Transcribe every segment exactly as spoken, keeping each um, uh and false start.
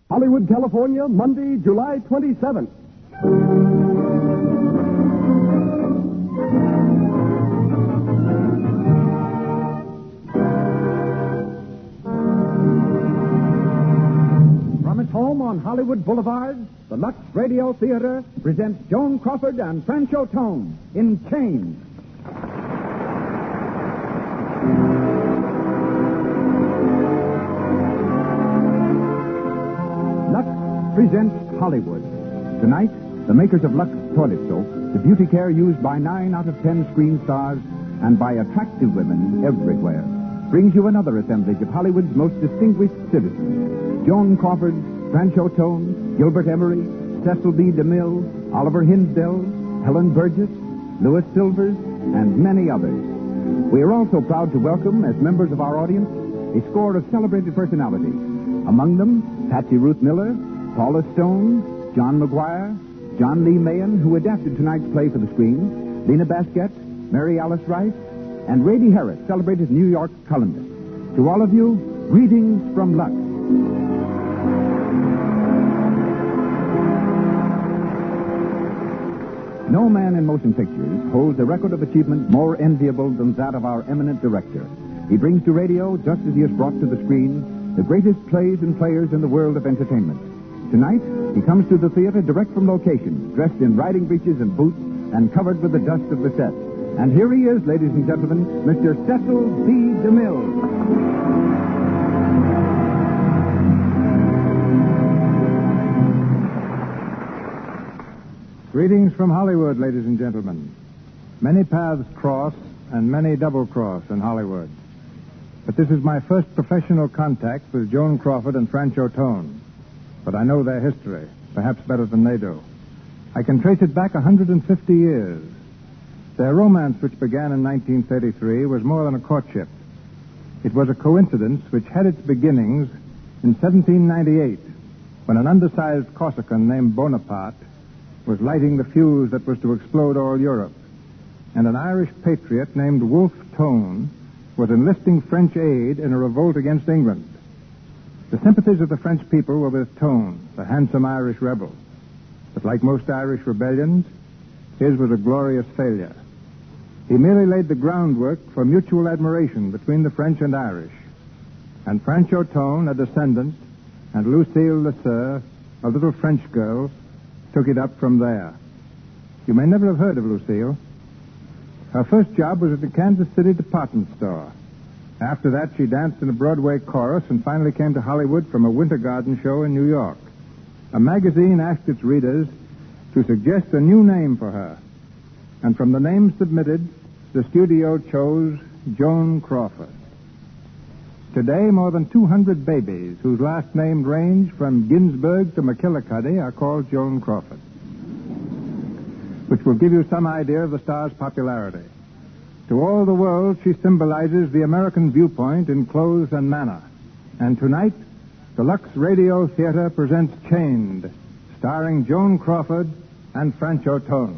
Hollywood, California, Monday, July twenty-seventh. From its home on Hollywood Boulevard, the Lux Radio Theater presents Joan Crawford and Francho Tone in Chains. Lux presents Hollywood. Tonight, the makers of Lux Toilet Soap, the beauty care used by nine out of ten screen stars and by attractive women everywhere, brings you another assemblage of Hollywood's most distinguished citizens. Joan Crawford, Francho Tone, Gilbert Emery, Cecil B. DeMille, Oliver Hinsdale, Helen Burgess, Louis Silvers, and many others. We are also proud to welcome, as members of our audience, a score of celebrated personalities. Among them, Patsy Ruth Miller, Paula Stone, John McGuire, John Lee Mahan, who adapted tonight's play for the screen, Lena Basquette, Mary Alice Rice, and Rady Harris, celebrated New York columnist. To all of you, greetings from Lux. No man in motion pictures holds a record of achievement more enviable than that of our eminent director. He brings to radio, just as he has brought to the screen, the greatest plays and players in the world of entertainment. Tonight, he comes to the theater direct from location, dressed in riding breeches and boots, and covered with the dust of the set. And here he is, ladies and gentlemen, Mister Cecil B. DeMille. Greetings from Hollywood, ladies and gentlemen. Many paths cross and many double cross in Hollywood. But this is my first professional contact with Joan Crawford and Francho Tone. But I know their history, perhaps better than they do. I can trace it back one hundred fifty years. Their romance, which began in nineteen thirty-three, was more than a courtship. It was a coincidence which had its beginnings in seventeen ninety-eight, when an undersized Corsican named Bonaparte was lighting the fuse that was to explode all Europe, and an Irish patriot named Wolfe Tone was enlisting French aid in a revolt against England. The sympathies of the French people were with Tone, the handsome Irish rebel. But like most Irish rebellions, his was a glorious failure. He merely laid the groundwork for mutual admiration between the French and Irish. And Francho Tone, a descendant, and Lucille Lesseur, a little French girl, took it up from there. You may never have heard of Lucille. Her first job was at the Kansas City department store. After that, she danced in a Broadway chorus and finally came to Hollywood from a Winter Garden show in New York. A magazine asked its readers to suggest a new name for her. And from the names submitted, the studio chose Joan Crawford. Today, more than two hundred babies whose last names range from Ginsburg to McKillicuddy are called Joan Crawford, which will give you some idea of the star's popularity. To all the world, she symbolizes the American viewpoint in clothes and manner. And tonight, the Lux Radio Theater presents Chained, starring Joan Crawford and Francho Tone.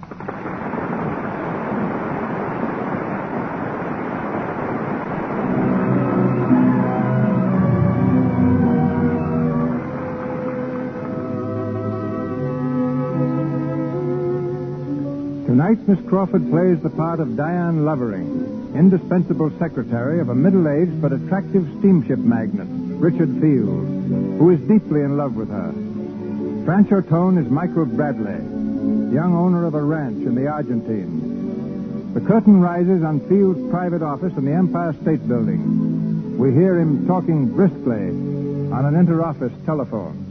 Tonight, Miss Crawford plays the part of Diane Lovering, indispensable secretary of a middle-aged but attractive steamship magnate, Richard Field, who is deeply in love with her. Francho Tone is Michael Bradley, young owner of a ranch in the Argentine. The curtain rises on Field's private office in the Empire State Building. We hear him talking briskly on an inter-office telephone.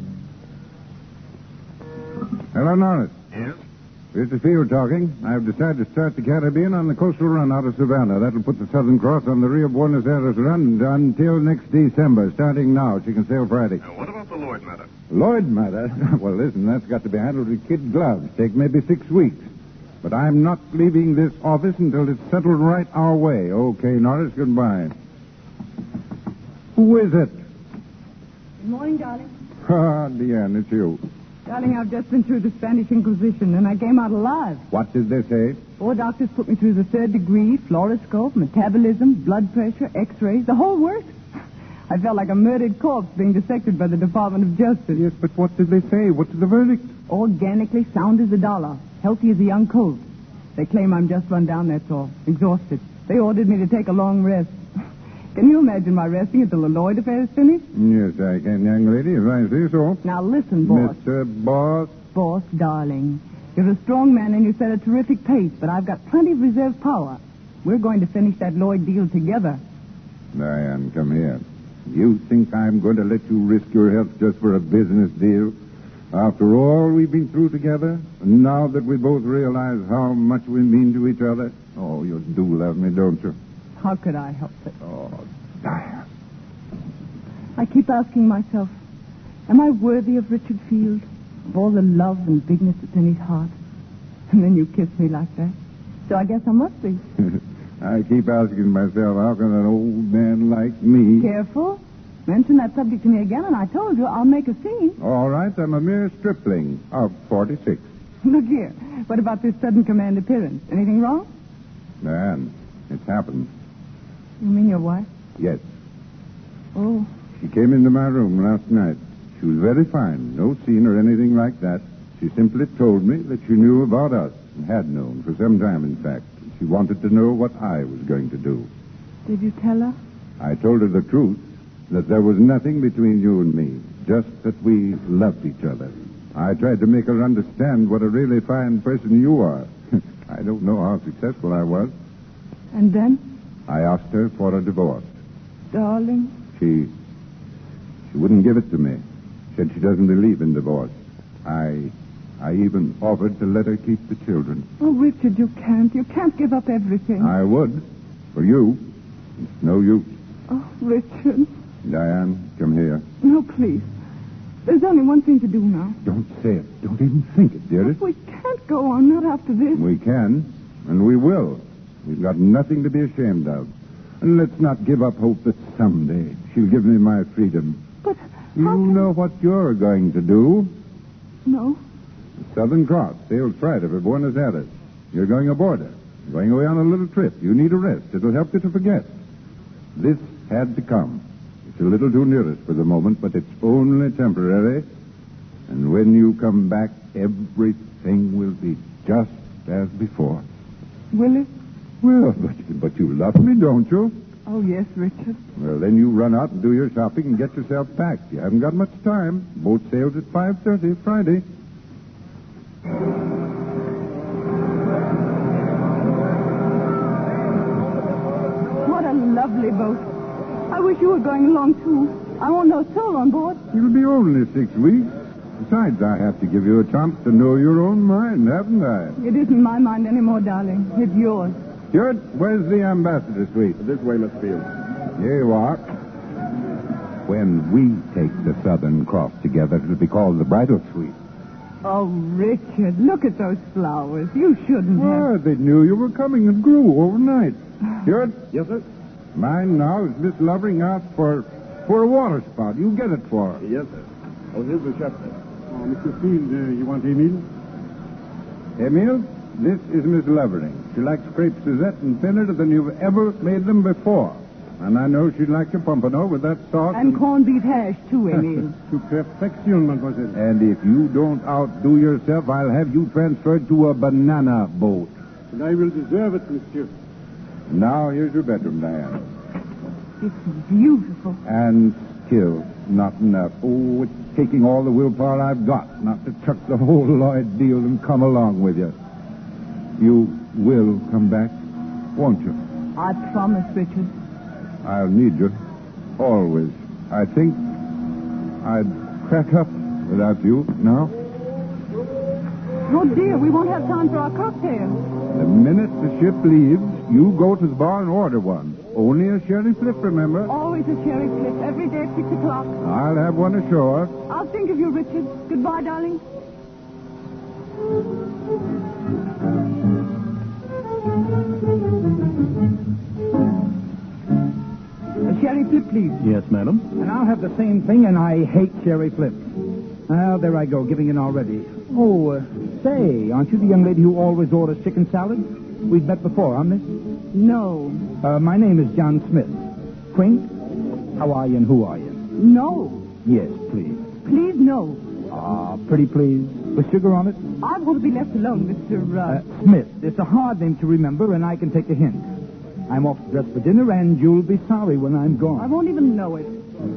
Hello, Norris. Yes? This is Field talking. I've decided to start the Caribbean on the coastal run out of Savannah. That'll put the Southern Cross on the Rio Buenos Aires run until next December. Starting now, she can sail Friday. Now, what about the Lloyd matter? Lloyd matter? Well, listen, that's got to be handled with kid gloves. Take maybe six weeks. But I'm not leaving this office until it's settled right our way. Okay, Norris, goodbye. Who is it? Good morning, darling. Ah, Deanne, it's you. Darling, I've just been through the Spanish Inquisition, and I came out alive. What did they say? Four doctors put me through the third degree, fluoroscope, metabolism, blood pressure, x-rays, the whole works. I felt like a murdered corpse being dissected by the Department of Justice. Yes, but what did they say? What's the verdict? Organically sound as a dollar. Healthy as a young colt. They claim I'm just run down, that's all. Exhausted. They ordered me to take a long rest. Can you imagine my resting until the Lloyd affair is finished? Yes, I can, young lady, if I say so. Now listen, boss. Mister Boss. Boss, darling. You're a strong man and you set a terrific pace, but I've got plenty of reserve power. We're going to finish that Lloyd deal together. Diane, come here. You think I'm going to let you risk your health just for a business deal? After all we've been through together, and now that we both realize how much we mean to each other? Oh, you do love me, don't you? How could I help it? Oh, Diane. I keep asking myself, am I worthy of Richard Field? Of all the love and bigness that's in his heart? And then you kiss me like that. So I guess I must be. I keep asking myself, how can an old man like me... Careful. Mention that subject to me again, and I told you I'll make a scene. All right, I'm a mere stripling of forty-six. Look here. What about this sudden command appearance? Anything wrong? Diane, it's happened. You mean your wife? Yes. Oh. She came into my room last night. She was very fine. No scene or anything like that. She simply told me that she knew about us, and had known for some time, in fact. She wanted to know what I was going to do. Did you tell her? I told her the truth, that there was nothing between you and me, just that we loved each other. I tried to make her understand what a really fine person you are. I don't know how successful I was. And then? I asked her for a divorce. Darling. She... She wouldn't give it to me. Said she doesn't believe in divorce. I... I even offered to let her keep the children. Oh, Richard, you can't. You can't give up everything. I would. For you. It's no use. Oh, Richard. Diane, come here. No, please. There's only one thing to do now. Don't say it. Don't even think it, dearest. But we can't go on, not after this. We can, and we will. We've got nothing to be ashamed of. And let's not give up hope that someday she'll give me my freedom. But you how can... know what you're going to do. No. The Southern Cross sails Friday for Buenos Aires. You're going aboard her. Going away on a little trip. You need a rest. It'll help you to forget. This had to come. It's a little too near us for the moment, but it's only temporary. And when you come back, everything will be just as before. Will it? Well, but, but you love me, don't you? Oh, yes, Richard. Well, then you run out and do your shopping and get yourself packed. You haven't got much time. Boat sails at five thirty Friday. What a lovely boat. I wish you were going along, too. I won't know a soul on board. It'll be only six weeks. Besides, I have to give you a chance to know your own mind, haven't I? It isn't my mind anymore, darling. It's yours. Stuart, where's the ambassador suite? This way, Miss Field. Here you are. When we take the Southern Cross together, it'll be called the Bridal Suite. Oh, Richard, look at those flowers. You shouldn't have. Well, they knew you were coming and grew overnight. Stuart? Yes, sir? Mine now is Miss Lovering asked for for a water spout. You get it for her. Yes, sir. Oh, here's the chef, sir. Oh, Mister Field, uh, you want Emile? Emile, this is Miss Lovering. She likes crepes Suzette and thinner than you've ever made them before. And I know she'd like your pompano with that sauce. And corned beef hash, too, Emile. To perfection, mademoiselle. And if you don't outdo yourself, I'll have you transferred to a banana boat. And I will deserve it, monsieur. Now, here's your bedroom, Diane. It's beautiful. And still not enough. Oh, it's taking all the willpower I've got not to chuck the whole Lloyd deal and come along with you. You will come back, won't you? I promise, Richard. I'll need you. Always. I think I'd crack up without you now. Oh, dear, we won't have time for our cocktail. The minute the ship leaves, you go to the bar and order one. Only a sherry flip, remember? Always a cherry flip, every day at six o'clock. I'll have one ashore. I'll think of you, Richard. Goodbye, darling. A cherry flip, please. Yes, madam. And I'll have the same thing, and I hate cherry flips. Well, there I go, giving in already. Oh, uh, say, aren't you the young lady who always orders chicken salad? We've met before, huh, miss? No. Uh, my name is John Smith. Quaint? How are you and who are you? No. Yes, please. Please, no. Ah, pretty please. With sugar on it? I want to be left alone, Mister Uh... Uh, Smith. It's a hard name to remember, and I can take a hint. I'm off to dress for dinner, and you'll be sorry when I'm gone. I won't even know it.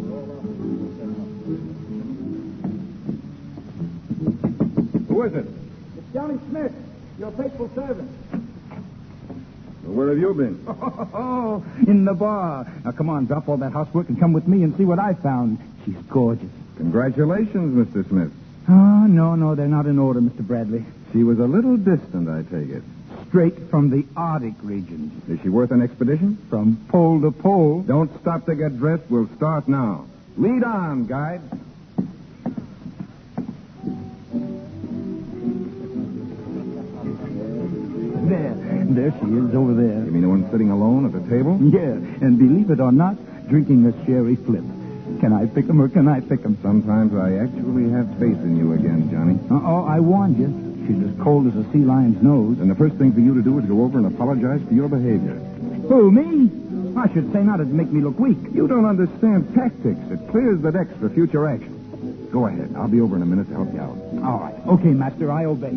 Who is it? It's Johnny Smith, your faithful servant. Well, where have you been? Oh, in the bar. Now, come on, drop all that housework and come with me and see what I found. She's gorgeous. Congratulations, Mister Smith. Oh, no, no, they're not in order, Mister Bradley. She was a little distant, I take it. Straight from the Arctic regions. Is she worth an expedition? From pole to pole. Don't stop to get dressed. We'll start now. Lead on, guide. There. There she is, over there. You mean the one sitting alone at the table? Yeah, and believe it or not, drinking a sherry flip. Can I pick 'em or can I pick 'em? Sometimes I actually have faith in you again, Johnny. Uh-oh, I warned you. She's as cold as a sea lion's nose. And the first thing for you to do is go over and apologize for your behavior. Who, me? I should say not. It'd make me look weak. You don't understand tactics. It clears the decks for future action. Go ahead. I'll be over in a minute to help you out. All right. Okay, Master, I obey.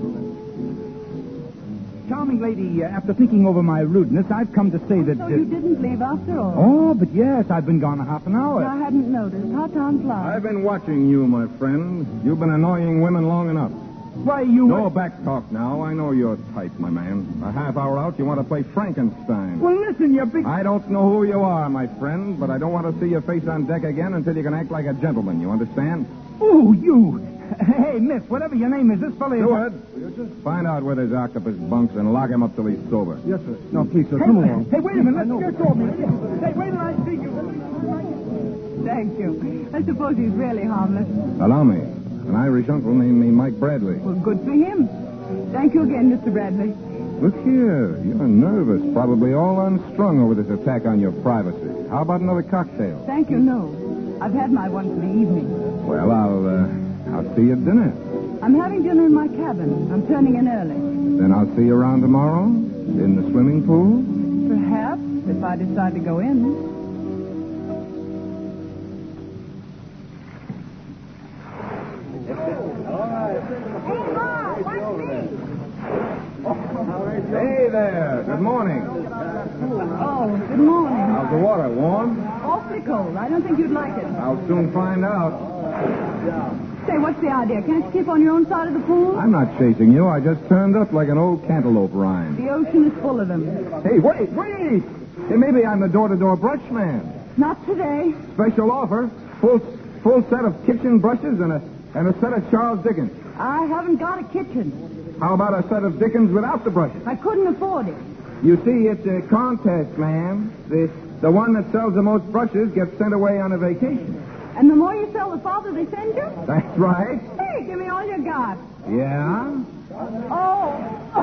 Charming lady, uh, after thinking over my rudeness, I've come to say that... So uh, you didn't leave after all? Oh, but yes, I've been gone a half an hour. I hadn't noticed. How time flies. I've been watching you, my friend. You've been annoying women long enough. Why, you... No back talk now. I know your type, my man. A half hour out, you want to play Frankenstein. Well, listen, you big... I don't know who you are, my friend, but I don't want to see your face on deck again until you can act like a gentleman. You understand? Oh, you... Hey, miss, whatever your name is, this fella is... Steward, find out where this octopus bunks and lock him up till he's sober. Yes, sir. No, please, sir. Hey, Come along. Hey, wait a minute. Let's get over here. Hey, wait till I see you. Thank you. I suppose he's really harmless. Allow me. An Irish uncle named me Mike Bradley. Well, good for him. Thank you again, Mister Bradley. Look here. You're nervous, probably all unstrung over this attack on your privacy. How about another cocktail? Thank you, no. I've had my one for the evening. Well, I'll, uh, I'll see you at dinner. I'm having dinner in my cabin. I'm turning in early. Then I'll see you around tomorrow in the swimming pool. Perhaps, if I decide to go in. Hey there. Good morning. Oh, good morning. How's the water? Warm? Awfully cold. I don't think you'd like it. I'll soon find out. Say, what's the idea? Can't you keep on your own side of the pool? I'm not chasing you. I just turned up like an old cantaloupe rind. The ocean is full of them. Hey, wait, wait! Hey, maybe I'm the door-to-door brush man. Not today. Special offer. Full full set of kitchen brushes and a and a set of Charles Dickens. I haven't got a kitchen. How about a set of Dickens without the brushes? I couldn't afford it. You see, it's a contest, ma'am. The, the one that sells the most brushes gets sent away on a vacation. And the more you sell, the farther they send you? That's right. Hey, give me all you got. Yeah? Oh.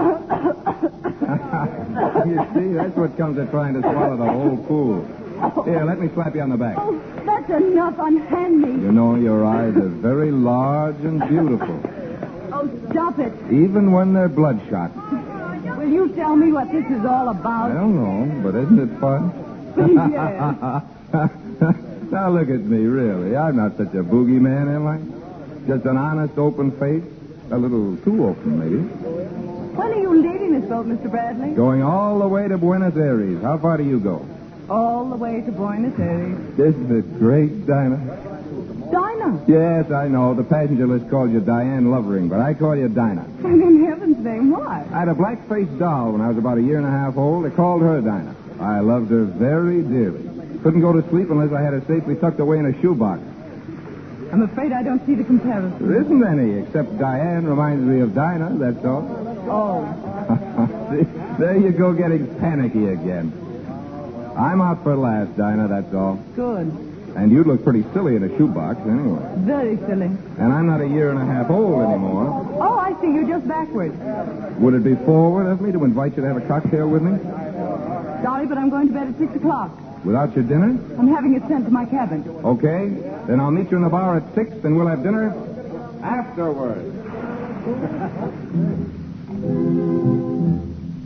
You see, that's what comes of trying to swallow the whole pool. Here, let me slap you on the back. Oh, that's enough. Unhand me. You know, your eyes are very large and beautiful, Oh, stop it. even when they're bloodshot. Will you tell me what this is all I about? don't know, but isn't it fun? Yes. Now look at me, really. I'm not such a boogeyman, am I? Just an honest, open face. A little too open, maybe. When are you leaving this boat, Mister Bradley? Going all the way to Buenos Aires. How far do you go? All the way to Buenos Aires. Isn't it great, Dinah? Dinah. Yes, I know. The passenger list calls you Diane Lovering, but I call you Dinah. And in heaven's name, why? I had a black-faced doll when I was about a year and a half old. They called her Dinah. I loved her very dearly. Couldn't go to sleep unless I had her safely tucked away in a shoebox. I'm afraid I don't see the comparison. There isn't any, except Diane reminds me of Dinah, that's all. Oh. See, there you go, getting panicky again. I'm out for last, Dinah, that's all. Good. And you'd look pretty silly in a shoebox anyway. Very silly. And I'm not a year and a half old anymore. Oh, I see. You're just backward. Would it be forward of me to invite you to have a cocktail with me? Sorry, but I'm going to bed at six o'clock. Without your dinner? I'm having it sent to my cabin. Okay. Then I'll meet you in the bar at six, and we'll have dinner afterwards.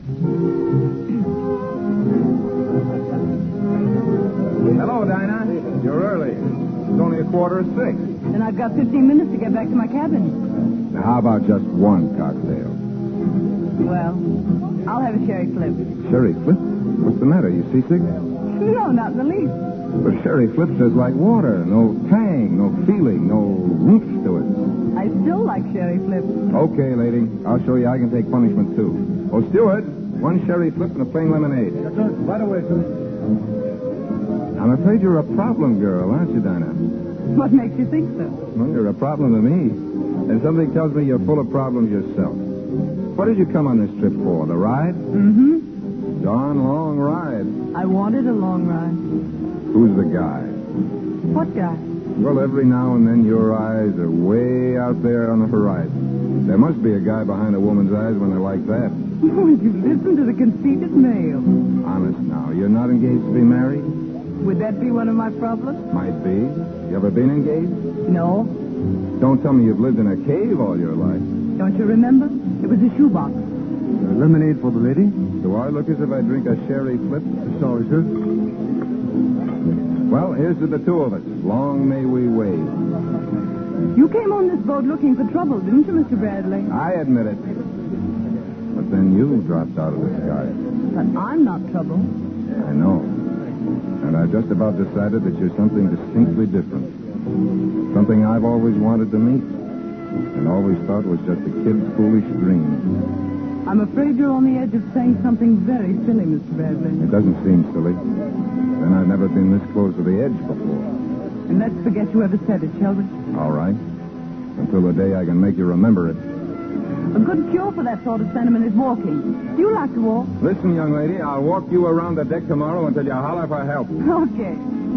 Hello, Dinah. You're early. It's only a quarter of six. Then I've got fifteen minutes to get back to my cabin. Now, how about just one cocktail? Well, I'll have a sherry flip. Sherry Flip? What's the matter? You seasick? No, not in the least. But Sherry Flips is like water. No tang, no feeling, no oomph to it. I still like sherry flips. Okay, lady. I'll show you I can take punishment, too. Oh, Stewart, one Sherry Flip and a plain lemonade. Right away, sir. I'm afraid you're a problem girl, aren't you, Dinah? What makes you think so? Well, you're a problem to me. And something tells me you're full of problems yourself. What did you come on this trip for? The ride? Mm-hmm. Darn long ride. I wanted a long ride. Who's the guy? What guy? Well, every now and then your eyes are way out there on the horizon. There must be a guy behind a woman's eyes when they're like that. Would you listen to the conceited male? Honest now, you're not engaged to be married? Would that be one of my problems? Might be. You ever been engaged? No. Don't tell me you've lived in a cave all your life. Don't you remember? It was a shoebox. Uh, lemonade for the lady? Do I look as if I drink a sherry flip? Sorry, sir. Well, here's to the two of us. Long may we wave. You came on this boat looking for trouble, didn't you, Mister Bradley? I admit it. But then you dropped out of the sky. But I'm not trouble. I know. And I've just about decided that you're something distinctly different. Something I've always wanted to meet. And always thought was just a kid's foolish dream. I'm afraid you're on the edge of saying something very silly, Mister Bradley. It doesn't seem silly. Then I've never been this close to the edge before. And let's forget you ever said it, shall we? All right. Until the day I can make you remember it. A good cure for that sort of sentiment is walking. Do you like to walk? Listen, young lady, I'll walk you around the deck tomorrow until you holler for help. Okay.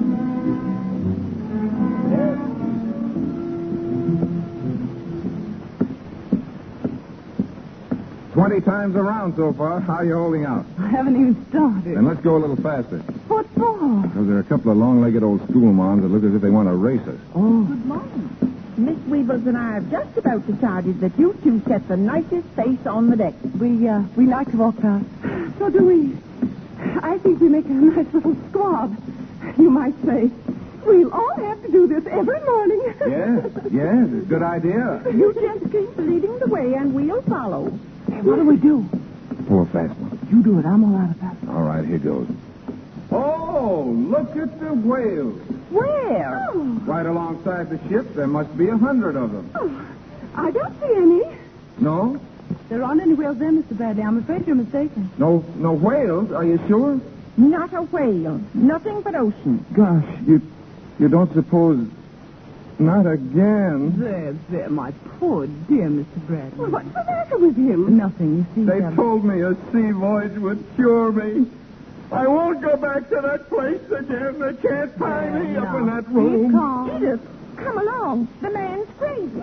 Twenty times around so far. How are you holding out? I haven't even started. Then let's go a little faster. What for? Because there are a couple of long-legged old school moms that look as if they want to race us. Oh. Good morning. Miss Weebles and I have just about decided that you two set the nicest face on the deck. We, uh, we like to walk fast. So do we. I think we make a nice little squad. You might say, we'll all have to do this every morning. Yes, yes, it's a good idea. You just keep leading the way and we'll follow. Hey, what do we do? Pull a fast one. You do it. I'm all out of fast. All right, here goes. Oh, look at the whales. Where? Oh, Right alongside the ship, there must be a hundred of them. oh, I don't see any. No? There aren't any whales there, Mister Bradley. I'm afraid you're mistaken. No, no whales? Are you sure? Not a whale. Nothing but ocean. Gosh, you, you don't suppose... Not again. There, there, my poor dear Mister Bradley. What's the matter with him? Nothing, you see. They um, told me a sea voyage would cure me. I won't go back to that place again. They can't tie me up in that room. Be calm. Edith, come along. The man's crazy.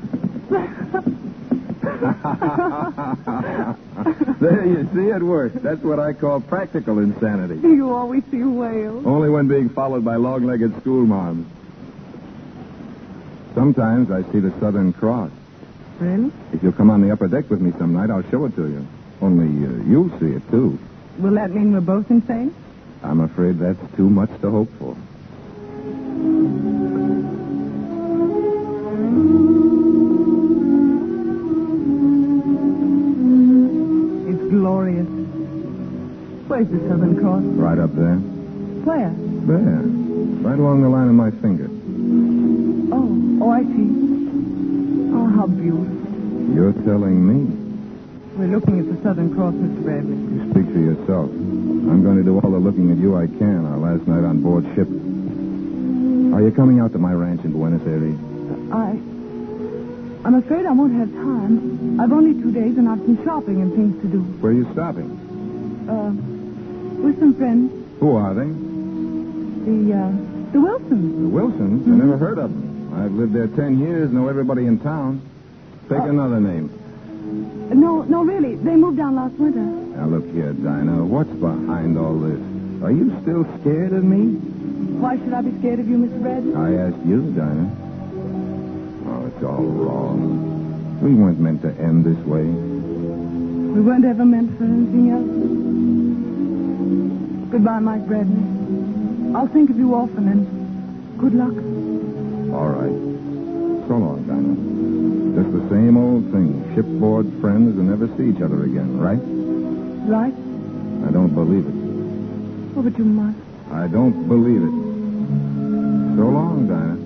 There, you see, it works. That's what I call practical insanity. Do you always see whales? Only when being followed by long-legged school moms. Sometimes I see the Southern Cross. Really? If you'll come on the upper deck with me some night, I'll show it to you. Only uh, you'll see it, too. Will that mean we're both insane? I'm afraid that's too much to hope for. It's glorious. Where's the Southern Cross? Right up there. Where? There. Right along the line of my finger. Oh, oh, I see. Oh, how beautiful. You're telling me. We're looking at the Southern Cross, Mister Bradley. You speak for yourself. I'm going to do all the looking at you I can our last night on board ship. Are you coming out to my ranch in Buenos Aires? I... I'm afraid I won't have time. I've only two days and I've some shopping and things to do. Where are you stopping? Uh, with some friends. Who are they? The, uh, the Wilsons. The Wilsons? Mm-hmm. I never heard of them. I've lived there ten years, know everybody in town. Take Uh, another name. No, no, really. They moved down last winter. Now, look here, Dinah. What's behind all this? Are you still scared of me? Why should I be scared of you, Mister Bradley? I asked you, Dinah. Oh, it's all wrong. We weren't meant to end this way. We weren't ever meant for anything else. Goodbye, Mike Bradley. I'll think of you often, and Good luck. All right. So long, Dinah. Just the same old thing. Shipboard friends and never see each other again, right? Right? I don't believe it. Oh, but you must. I don't believe it. So long, Dinah.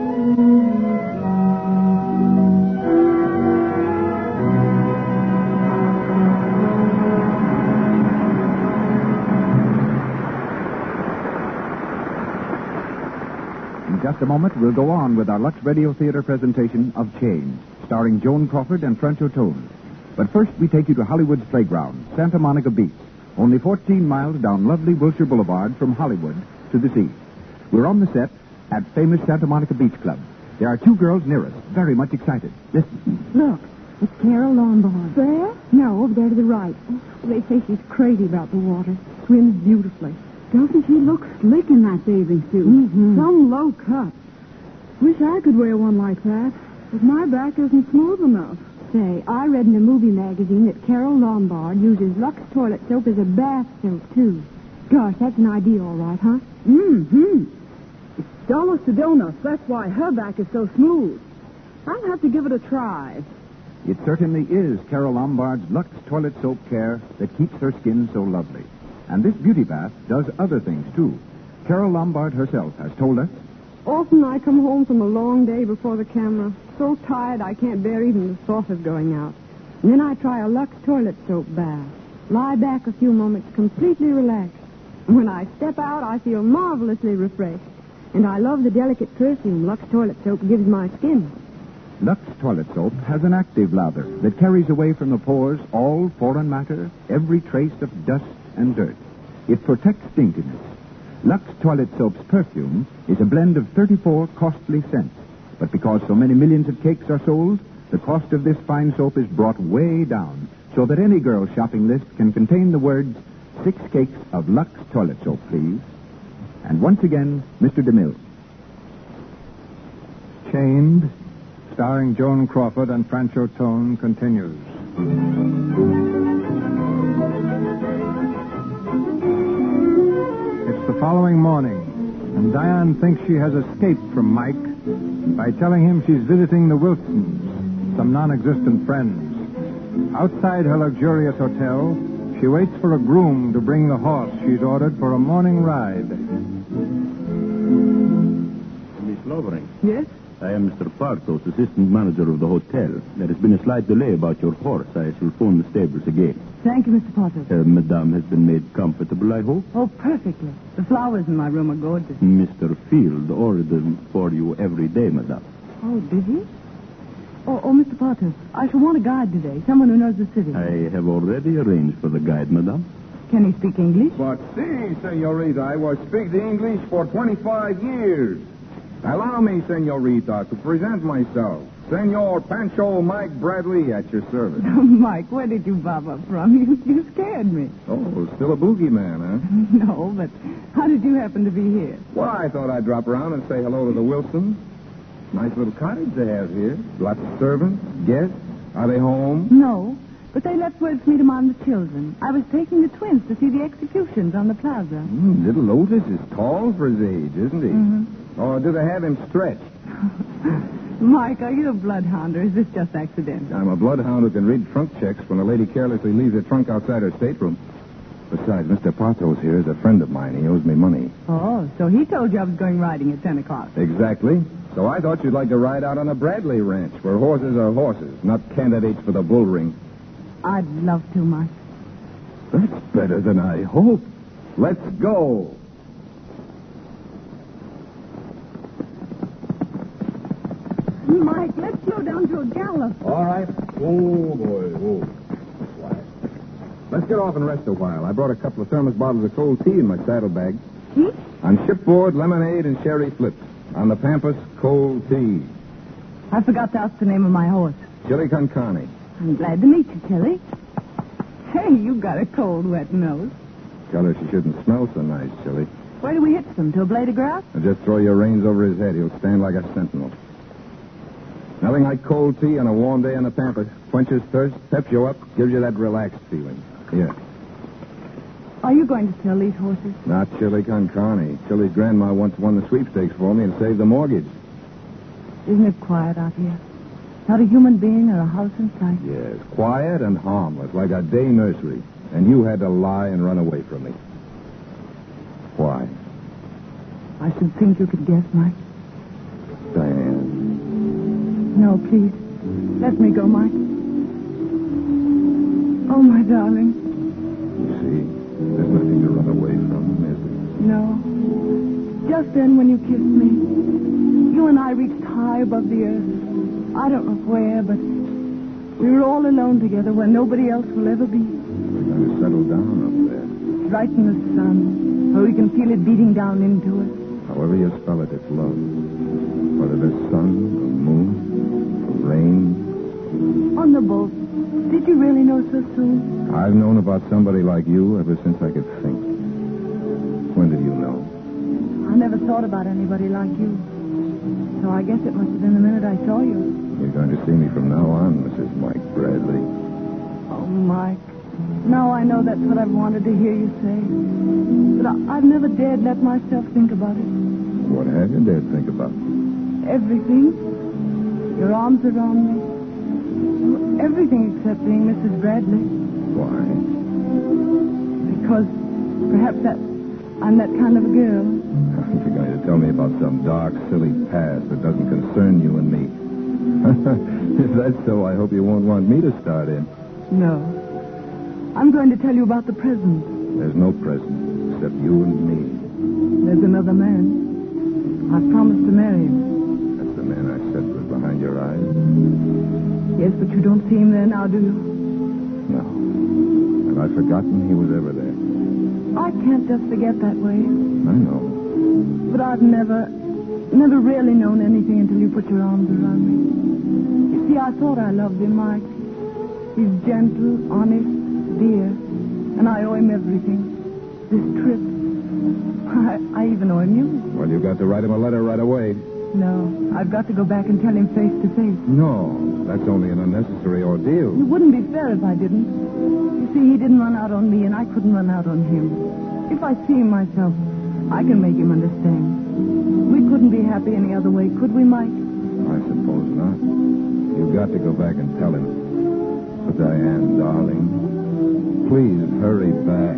In just a moment, we'll go on with our Lux Radio Theater presentation of Change, starring Joan Crawford and Francho Tone. But first, we take you to Hollywood's playground, Santa Monica Beach, only fourteen miles down lovely Wilshire Boulevard from Hollywood to the sea. We're on the set at famous Santa Monica Beach Club. There are two girls near us, very much excited. Listen. Look, it's Carol Lombard. There? No, over there to the right. They say she's crazy about the water. Swims beautifully. Doesn't she look slick in that bathing suit? Mm-hmm. Some low cut. Wish I could wear one like that, but my back isn't smooth enough. Say, I read in a movie magazine that Carol Lombard uses Lux toilet soap as a bath soap, too. Gosh, that's an idea, all right, huh? Mm-hmm. It's Dollar Sedonas. That's why her back is so smooth. I'll have to give it a try. It certainly is Carol Lombard's Lux Toilet Soap Care that keeps her skin so lovely. And this beauty bath does other things, too. Carol Lombard herself has told us, Often I come home from a long day before the camera, so tired I can't bear even the thought of going out. And then I try a Lux toilet soap bath. Lie back a few moments, completely relaxed. And when I step out, I feel marvelously refreshed. And I love the delicate perfume Lux toilet soap gives my skin. Lux Toilet Soap has an active lather that carries away from the pores all foreign matter, every trace of dust and dirt. It protects stinkiness. Lux Toilet Soap's perfume is a blend of thirty-four costly scents. But because so many millions of cakes are sold, the cost of this fine soap is brought way down so that any girl's shopping list can contain the words, six cakes of Lux Toilet Soap, please. And once again, Mister DeMille. Chained, starring Joan Crawford and Francho Tone, continues. It's the following morning, and Diane thinks she has escaped from Mike by telling him she's visiting the Wilsons, some non-existent friends. Outside her luxurious hotel, she waits for a groom to bring the horse she's ordered for a morning ride. Miss Lovering. Yes? I am Mister Partos, assistant manager of the hotel. There has been a slight delay about your horse. I shall phone the stables again. Thank you, Mister Potter. Uh, Madame has been made comfortable, I hope. Oh, perfectly. The flowers in my room are gorgeous. Mister Field ordered them for you every day, Madame. Oh, did he? Oh, oh, Mister Potter, I shall want a guide today, someone who knows the city. I have already arranged for the guide, Madame. Can he speak English? But si, senorita, I was speak the English for twenty-five years. Allow me, senorita, to present myself. Senor Pancho Mike Bradley at your service. Mike, where did you bob up from? You, you scared me. Oh, still a boogeyman, huh? No, but how did you happen to be here? Well, I thought I'd drop around and say hello to the Wilsons. Nice little cottage they have here. Lots of servants, guests. Are they home? No, but they left word for me to mind the children. I was taking the twins to see the executions on the plaza. Mm, little Otis is tall for his age, isn't he? Mm-hmm. Or do they have him stretched? Mike, are you a bloodhound, or is this just accidental? I'm a bloodhound who can read trunk checks when a lady carelessly leaves her trunk outside her stateroom. Besides, Mister Partos here is a friend of mine. He owes me money. Oh, so he told you I was going riding at ten o'clock. Exactly. So I thought you'd like to ride out on a Bradley ranch, where horses are horses, not candidates for the bull ring. I'd love to, Mike. That's better than I hoped. Let's go. Mike, let's slow down to a gallop. All right. Oh, boy. Oh. Quiet. Let's get off and rest a while. I brought a couple of thermos bottles of cold tea in my saddlebag. Tea? On shipboard, lemonade and sherry flips. On the Pampas, cold tea. I forgot to ask the name of my horse. Chili con carne. I'm glad to meet you, Tilly. Hey, you got a cold, wet nose. Tell her she shouldn't smell so nice, Chili. Where do we hitch them? To a blade of grass? Now just throw your reins over his head. He'll stand like a sentinel. Nothing like cold tea on a warm day on the Pampas. Quenches thirst, peps you up, gives you that relaxed feeling. Here. Are you going to sell these horses? Not Chili Con Carne. Chili's grandma once won the sweepstakes for me and saved the mortgage. Isn't it quiet out here? Not a human being or a house in sight. Yes, quiet and harmless, like a day nursery. And you had to lie and run away from me. Why? I should think you could guess, Mike. Diane. No, please. Let me go, Mike. Oh, my darling. You see, there's nothing to run away from, is there? No. Just then when you kissed me, you and I reached high above the earth. I don't know where, but we were all alone together where nobody else will ever be. We're going to settle down up there. Right in the sun, where we can feel it beating down into us. However you spell it, it's love. Whether there's sun or moon or rain. On the boat. Did you really know so soon? I've known about somebody like you ever since I could think. When did you know? I never thought about anybody like you. So I guess it must have been the minute I saw you. You're going to see me from now on, Missus Mike Bradley. Oh, Mike. Now I know that's what I've wanted to hear you say. But I, I've never dared let myself think about it. What have you dared think about? Everything. Your arms around me. Everything except being Missus Bradley. Why? Because perhaps that I'm that kind of a girl. You're going to tell me about some dark, silly past that doesn't concern you and me. If that's so, I hope you won't want me to start in. No. I'm going to tell you about the present. There's no present except you and me. There's another man. I've promised to marry him. That's the man I said was behind your eyes? Yes, but you don't see him there now, do you? No. Have I forgotten he was ever there? I can't just forget that way. I know. But I've never, never really known anything until you put your arms around me. You see, I thought I loved him, Mike. He's gentle, honest, dear, and I owe him everything. This trip. I, I even owe him you. Well, you've got to write him a letter right away. No, I've got to go back and tell him face to face. No, that's only an unnecessary ordeal. It wouldn't be fair if I didn't. You see, he didn't run out on me, and I couldn't run out on him. If I see him myself, I can make him understand. We couldn't be happy any other way, could we, Mike? I suppose not. You've got to go back and tell him. But Diane, darling, please hurry back.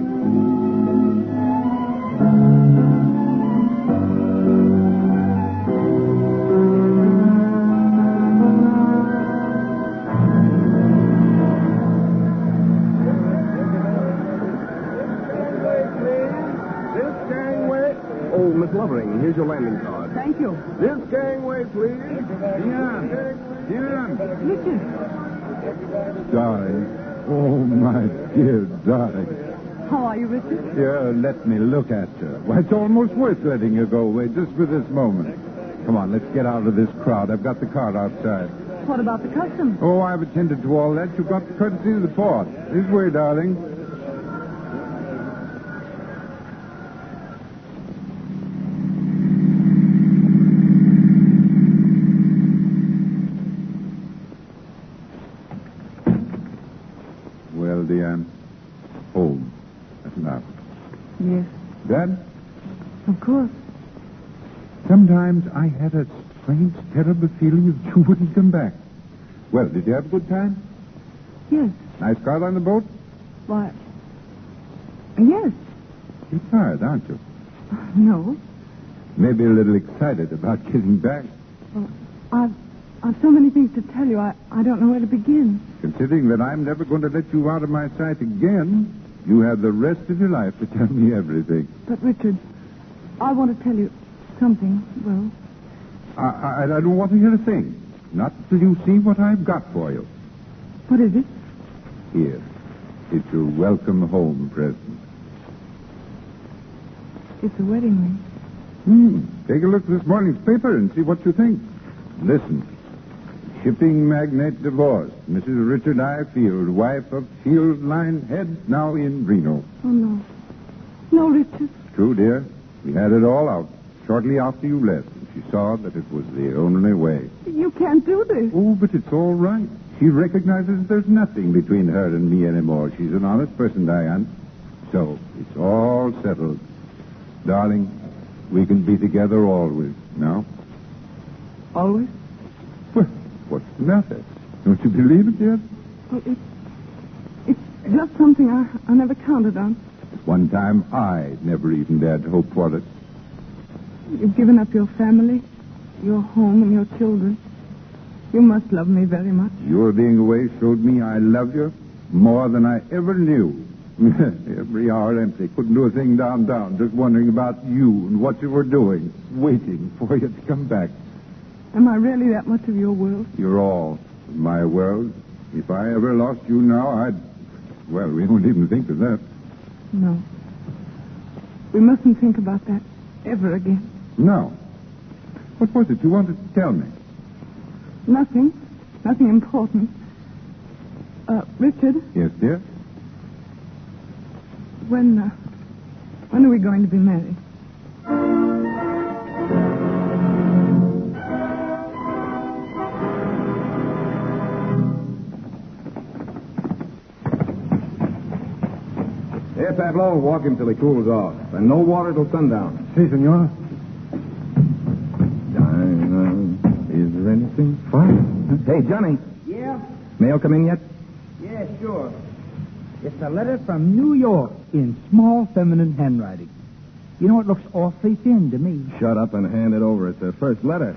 Lovering, here's your landing card. Thank you. This gangway, please. Dion. Dion. Richard. Darling. Oh, my dear darling. How are you, Richard? Yeah, let me look at you. Why, it's almost worth letting you go away just for this moment. Come on, let's get out of this crowd. I've got the car outside. What about the customs? Oh, I've attended to all that. You've got the courtesy of the port. This way, darling. Well, Diane, home at last. Yes. Dad? Of course. Sometimes I had a strange, terrible feeling that you wouldn't come back. Well, did you have a good time? Yes. Nice crowd on the boat? Why? Yes. You're tired, aren't you? No. Maybe a little excited about getting back. Well, I've, I've so many things to tell you, I, I don't know where to begin. Considering that I'm never going to let you out of my sight again, you have the rest of your life to tell me everything. But, Richard, I want to tell you something, well... I, I, I don't want to hear a thing. Not till you see what I've got for you. What is it? Here. It's your welcome home present. It's a wedding ring. Hmm. Take a look at this morning's paper and see what you think. Listen. Shipping magnate divorced. Missus Richard I. Field, wife of Field Line Head, now in Reno. Oh, no. No, Richard. True, dear. We had it all out shortly after you left. She saw that it was the only way. You can't do this. Oh, but it's all right. She recognizes there's nothing between her and me anymore. She's an honest person, Diane. So, it's all settled. Darling, we can be together always, now? Always? Well, what's the matter? Don't you believe it yet? Well, it's, it's just something I, I never counted on. At one time, I never even dared to hope for it. You've given up your family, your home, and your children. You must love me very much. Your being away showed me I love you more than I ever knew. Every hour empty. Couldn't do a thing downtown. Just wondering about you and what you were doing. Waiting for you to come back. Am I really that much of your world? You're all of my world. If I ever lost you now, I'd... Well, we don't even think of that. No. We mustn't think about that ever again. No. What was it you wanted to tell me? Nothing. Nothing important. Uh, Richard? Yes, dear? When, uh, when are we going to be married? Yes, Pablo, walk him till he cools off. And no water till sundown. Si, senor. Dinah, is there anything fine? Hey, Johnny. Yeah? Mail come in yet? Yeah, sure. It's a letter from New York in small feminine handwriting. You know, it looks awfully thin to me. Shut up and hand it over. It's the first letter.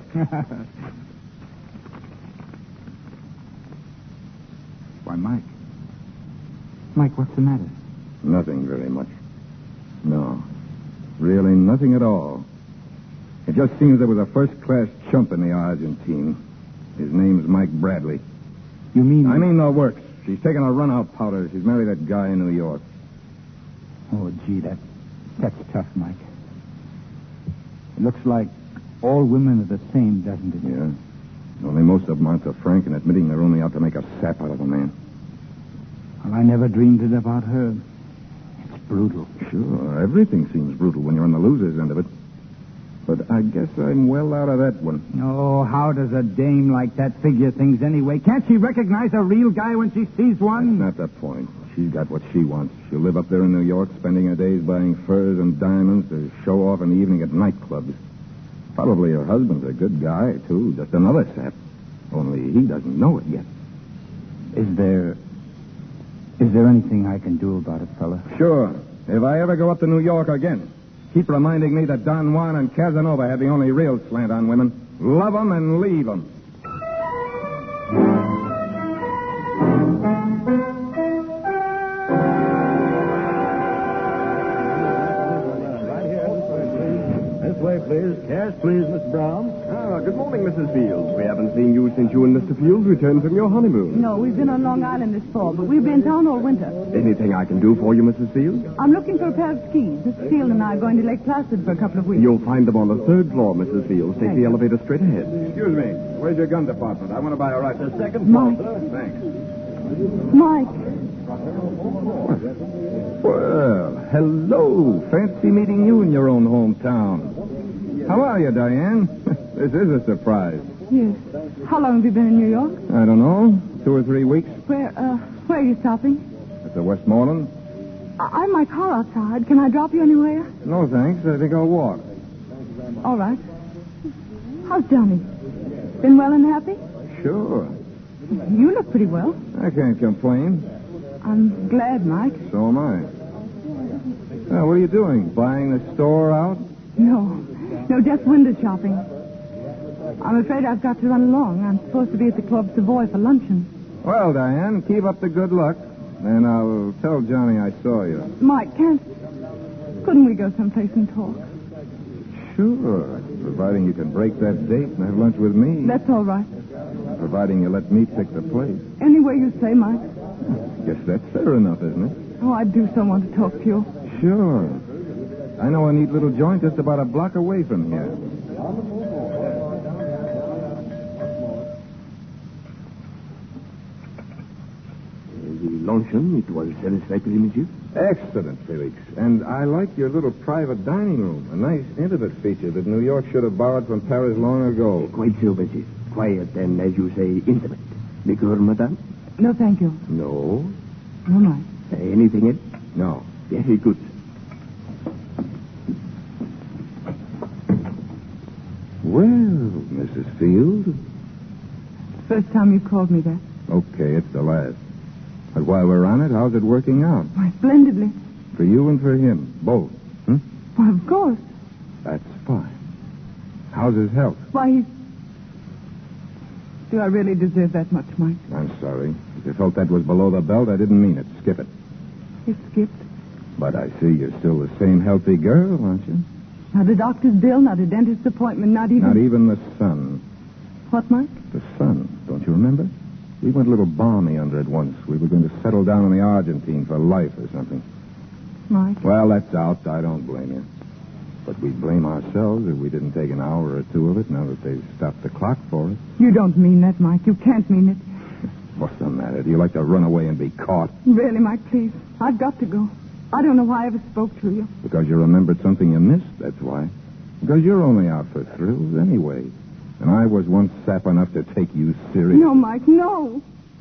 Why, Mike. Mike, what's the matter? Nothing very much. No. Really nothing at all. It just seems there was a first-class chump in the Argentine. His name's Mike Bradley. You mean... I mean the works. She's taking a run out powder. She's married that guy in New York. Oh, gee, that, that's tough, Mike. It looks like all women are the same, doesn't it? Yeah. Only most of them aren't so frank in admitting they're only out to make a sap out of a man. Well, I never dreamed it about her. It's brutal. Sure, everything seems brutal when you're on the loser's end of it. But I guess I'm well out of that one. Oh, how does a dame like that figure things anyway? Can't she recognize a real guy when she sees one? That's not the point. She's got what she wants. She'll live up there in New York, spending her days buying furs and diamonds to show off in the evening at nightclubs. Probably her husband's a good guy, too. Just another sap. Only he doesn't know it yet. Is there... Is there anything I can do about it, fella? Sure. If I ever go up to New York again, keep reminding me that Don Juan and Casanova had the only real slant on women. Love 'em and leave 'em. This way, please. Yes, please, Mister Brown. Ah, good morning, Missus Fields. We haven't seen you since you and Mister Fields returned from your honeymoon. No, we've been on Long Island this fall, but we've been in town all winter. Anything I can do for you, Missus Fields? I'm looking for a pair of skis. Mister Field and I are going to Lake Placid for a couple of weeks. You'll find them on the third floor, Missus Fields. Take Thank the you. elevator straight ahead. Excuse me. Where's your gun department? I want to buy a rifle. The second Mike. sir. Thanks. Mike. Well, hello. Fancy meeting you in your own hometown. How are you, Diane? This is a surprise. Yes. How long have you been in New York? I don't know. Two or three weeks. Where, uh, where are you stopping? At the Westmoreland? I- I've my car outside. Can I drop you anywhere? No, thanks. I think I'll walk. All right. How's Johnny? Been well and happy? Sure. You look pretty well. I can't complain. I'm glad, Mike. So am I. Now, what are you doing? Buying the store out? No. No, just window shopping. I'm afraid I've got to run along. I'm supposed to be at the Club Savoy for luncheon. Well, Diane, keep up the good luck. And I'll tell Johnny I saw you. Mike, can't... Couldn't we go someplace and talk? Sure. Providing you can break that date and have lunch with me. That's all right. Providing you let me pick the place. Any way you say, Mike. Guess that's fair enough, isn't it? Oh, I do so want to talk to you. Sure. I know a neat little joint just about a block away from here. The luncheon, it was satisfactory, monsieur? Excellent, Felix. And I like your little private dining room. A nice, intimate feature that New York should have borrowed from Paris long ago. Quite so, monsieur. Quiet and, as you say, intimate. Liqueur, madame? No, thank you. No. No, Mike. Anything else? No. Very good. Well, Missus Field. First time you called me that. Okay, it's the last. But while we're on it, how's it working out? Why, splendidly. For you and for him, both. Hmm? Why, of course. That's fine. How's his health? Why, he's... Do I really deserve that much, Mike? I'm sorry. If you felt that was below the belt, I didn't mean it. Skip it. You skipped? But I see you're still the same healthy girl, aren't you? Not a doctor's bill, not a dentist's appointment, not even... Not even the sun. What, Mike? The sun. Don't you remember? We went a little balmy under it once. We were going to settle down in the Argentine for life or something. Mike? Well, that's out. I don't blame you. But we'd blame ourselves if we didn't take an hour or two of it now that they've stopped the clock for us. You don't mean that, Mike. You can't mean it. What's the matter? Do you like to run away and be caught? Really, Mike, please. I've got to go. I don't know why I ever spoke to you. Because you remembered something you missed, that's why. Because you're only out for thrills anyway. And I was once sap enough to take you serious. No, Mike, no.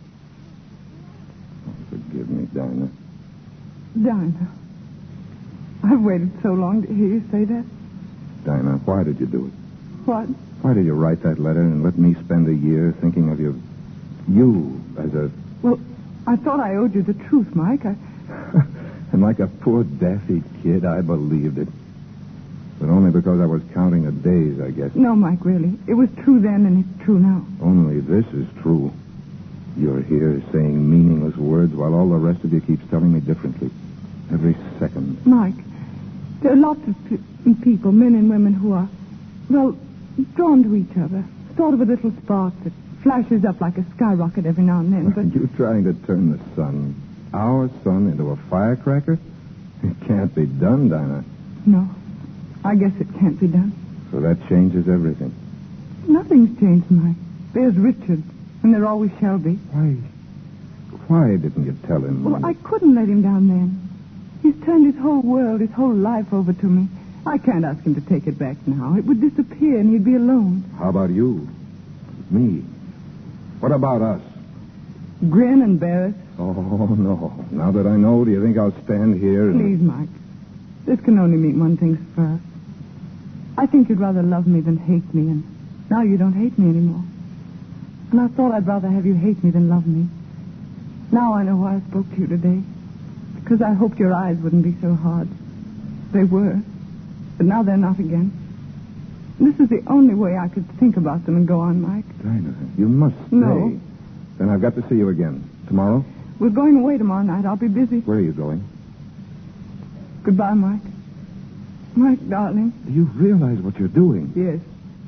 Oh, forgive me, Dinah. Dinah. I've waited so long to hear you say that. Dinah, why did you do it? What? Why did you write that letter and let me spend a year thinking of you, you as a... Well, I thought I owed you the truth, Mike. I... And like a poor daffy kid, I believed it. But only because I was counting the days, I guess. No, Mike, really. It was true then and it's true now. Only this is true. You're here saying meaningless words while all the rest of you keeps telling me differently. Every second. Mike, there are lots of p- people, men and women, who are, well, drawn to each other. Sort of a little spark that flashes up like a skyrocket every now and then, but... Are you trying to turn the sun, our sun, into a firecracker? It can't be done, Dinah. No, I guess it can't be done. So that changes everything. Nothing's changed, Mike. There's Richard, and there always shall be. Why? Why didn't you tell him? Well, I couldn't let him down then. He's turned his whole world, his whole life over to me. I can't ask him to take it back now. It would disappear, and he'd be alone. How about you? Me? What about us? Grin and bear it. Oh, no. Now that I know, do you think I'll stand here and... Please, Mike. This can only mean one thing first. I think you'd rather love me than hate me, and now you don't hate me anymore. And I thought I'd rather have you hate me than love me. Now I know why I spoke to you today. Because I hoped your eyes wouldn't be so hard. They were. But now they're not again. This is the only way I could think about them and go on, Mike. Dinah, you must stay. No. Then I've got to see you again. Tomorrow? We're going away tomorrow night. I'll be busy. Where are you going? Goodbye, Mike. Mike, darling. Do you realize what you're doing? Yes.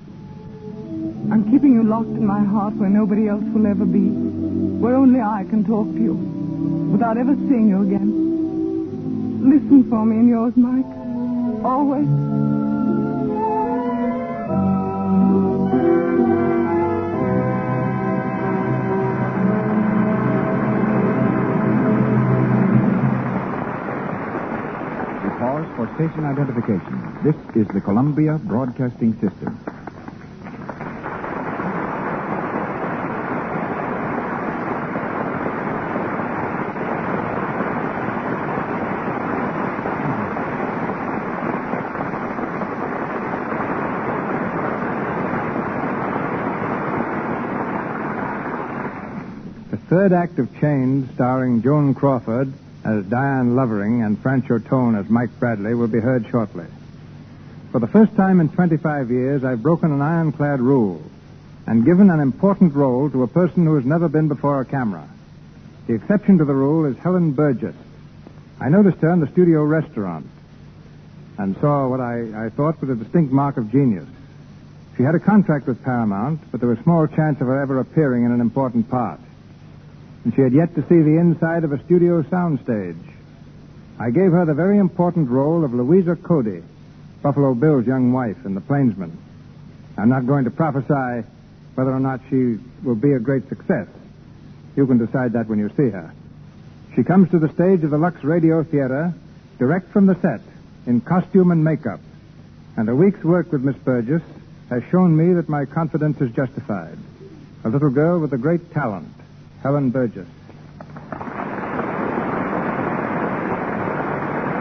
I'm keeping you locked in my heart where nobody else will ever be. Where only I can talk to you. Without ever seeing you again. Listen for me in yours, Mike. Always. We pause for station identification. This is the Columbia Broadcasting System. The third act of Chains, starring Joan Crawford as Diane Lovering and Francho Tone as Mike Bradley, will be heard shortly. For the first time in twenty-five years, I've broken an ironclad rule and given an important role to a person who has never been before a camera. The exception to the rule is Helen Burgess. I noticed her in the studio restaurant and saw what I, I thought was a distinct mark of genius. She had a contract with Paramount, but there was small chance of her ever appearing in an important part. And she had yet to see the inside of a studio soundstage. I gave her the very important role of Louisa Cody, Buffalo Bill's young wife in The Plainsman. I'm not going to prophesy whether or not she will be a great success. You can decide that when you see her. She comes to the stage of the Lux Radio Theater direct from the set in costume and makeup. And a week's work with Miss Burgess has shown me that my confidence is justified. A little girl with a great talent, Helen Burgess.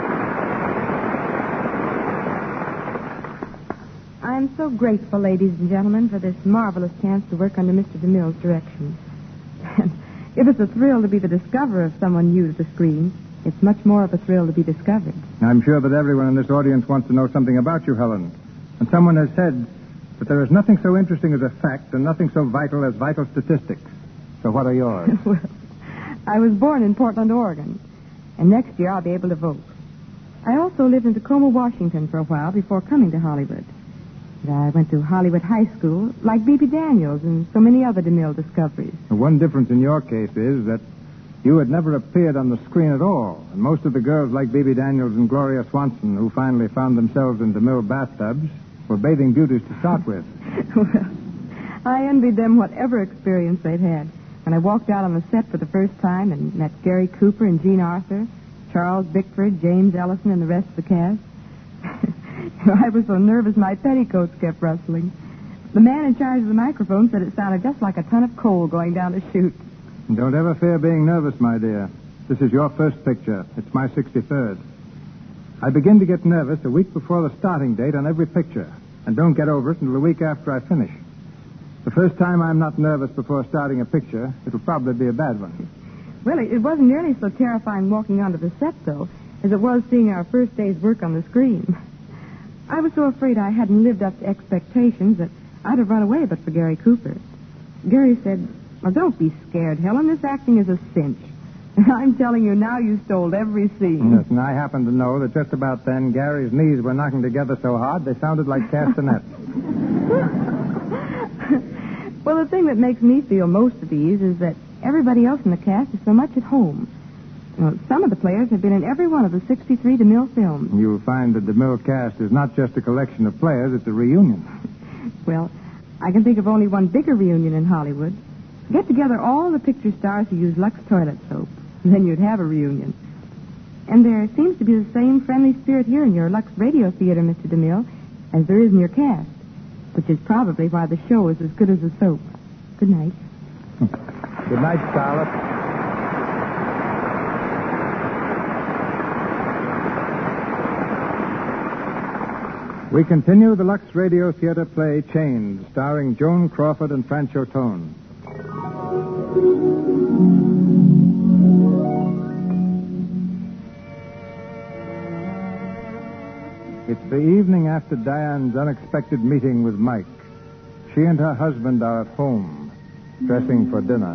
so grateful, ladies and gentlemen, for this marvelous chance to work under Mister DeMille's direction. And if it's a thrill to be the discoverer of someone new to the screen, it's much more of a thrill to be discovered. I'm sure that everyone in this audience wants to know something about you, Helen. And someone has said that there is nothing so interesting as a fact and nothing so vital as vital statistics. So what are yours? Well, I was born in Portland, Oregon, and next year I'll be able to vote. I also lived in Tacoma, Washington for a while before coming to Hollywood. And I went to Hollywood High School, like B B Daniels and so many other DeMille discoveries. The one difference in your case is that you had never appeared on the screen at all, and most of the girls like B B Daniels and Gloria Swanson, who finally found themselves in DeMille bathtubs, were bathing beauties to start with. Well, I envied them whatever experience they'd had. When I walked out on the set for the first time and met Gary Cooper and Jean Arthur, Charles Bickford, James Ellison, and the rest of the cast, I was so nervous my petticoats kept rustling. The man in charge of the microphone said it sounded just like a ton of coal going down a chute. Don't ever fear being nervous, my dear. This is your first picture. It's my sixty-third. I begin to get nervous a week before the starting date on every picture, and don't get over it until the week after I finish. The first time I'm not nervous before starting a picture, it'll probably be a bad one. Well, it wasn't nearly so terrifying walking onto the set, though, as it was seeing our first day's work on the screen. I was so afraid I hadn't lived up to expectations that I'd have run away but for Gary Cooper. Gary said, "Well, don't be scared, Helen. This acting is a cinch. I'm telling you now, you stole every scene." Yes, and I happen to know that just about then Gary's knees were knocking together so hard they sounded like castanets. Well, the thing that makes me feel most at ease is that everybody else in the cast is so much at home. You know, some of the players have been in every one of the sixty-three DeMille films. You'll find the DeMille cast is not just a collection of players, it's a reunion. Well, I can think of only one bigger reunion in Hollywood. Get together all the picture stars who use Lux toilet soap, and then you'd have a reunion. And there seems to be the same friendly spirit here in your Lux Radio Theater, Mister DeMille, as there is in your cast, which is probably why the show is as good as the soap. Good night. Good night, Scarlett. We continue the Lux Radio Theater play Chains, starring Joan Crawford and Francho Tone. It's the evening after Diane's unexpected meeting with Mike. She and her husband are at home, dressing for dinner.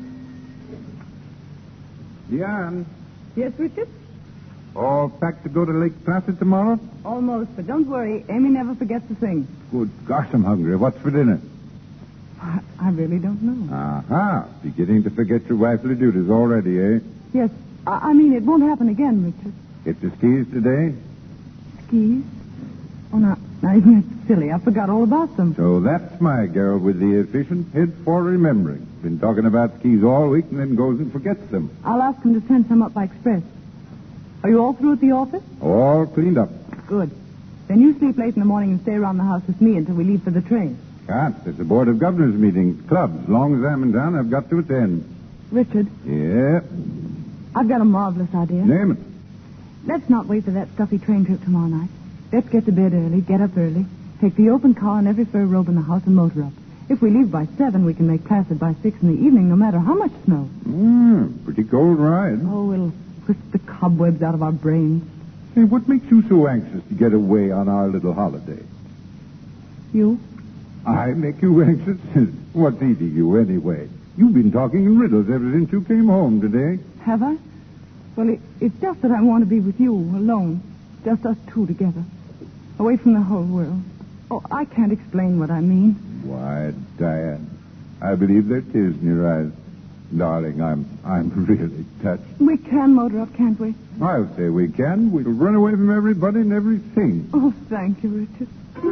Diane, Yes, Richard? all packed to go to Lake Placid tomorrow? Almost, but don't worry. Amy never forgets a thing. Good gosh, I'm hungry. What's for dinner? I, I really don't know. Aha, beginning to forget your wifely duties already, eh? Yes, I, I mean, it won't happen again, Richard. Get your skis today? Skis? Oh, now, now isn't that silly? I forgot all about them. So that's my girl with the efficient head for remembering. Been talking about skis all week and then goes and forgets them. I'll ask them to send some up by express. Are you all through at the office? All cleaned up. Good. Then you sleep late in the morning and stay around the house with me until we leave for the train. Can't. There's a board of governors meeting. Clubs. As long as I'm in town, I've got to attend. Richard, Yeah. I've got a marvelous idea. Name it. Let's not wait for that stuffy train trip tomorrow night. Let's get to bed early, get up early, take the open car and every fur robe in the house and motor up. If we leave by seven, we can make Placid by six in the evening, no matter how much snow. Mm, pretty cold ride. Oh, it'll whisk the cobwebs out of our brains. Hey, what makes you so anxious to get away on our little holiday? You? I make you anxious? What's eating you anyway? You've been talking in riddles ever since you came home today. Have I? Well, it, it's just that I want to be with you, alone. Just us two together. Away from the whole world. Oh, I can't explain what I mean. Why, Diane, I believe there are tears in your eyes. Darling, I'm I'm really touched. We can motor up, can't we? I'll say we can. We'll run away from everybody and everything. Oh, thank you, Richard.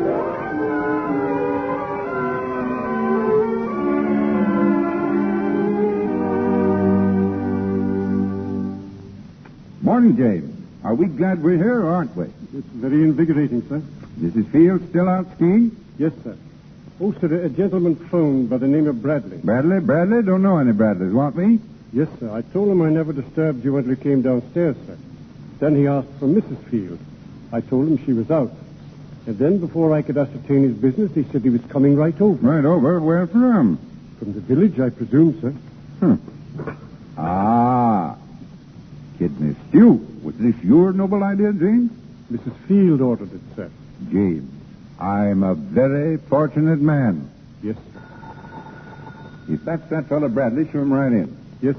Morning, James. Are we glad we're here, or aren't we? It's very invigorating, sir. Missus Fields still out skiing? Yes, sir. Oh, sir, a gentleman phoned by the name of Bradley. Bradley? Bradley? Don't know any Bradleys. Want me? Yes, sir. I told him I never disturbed you until he came downstairs, sir. Then he asked for Missus Field. I told him she was out. And then, before I could ascertain his business, he said he was coming right over. Right over? Where from? From the village, I presume, sir. Hmm. Ah. Kidney stew. Was this your noble idea, James? Missus Field ordered it, sir. James, I'm a very fortunate man. Yes, sir. If that's that fellow Bradley, show him right in. Yes.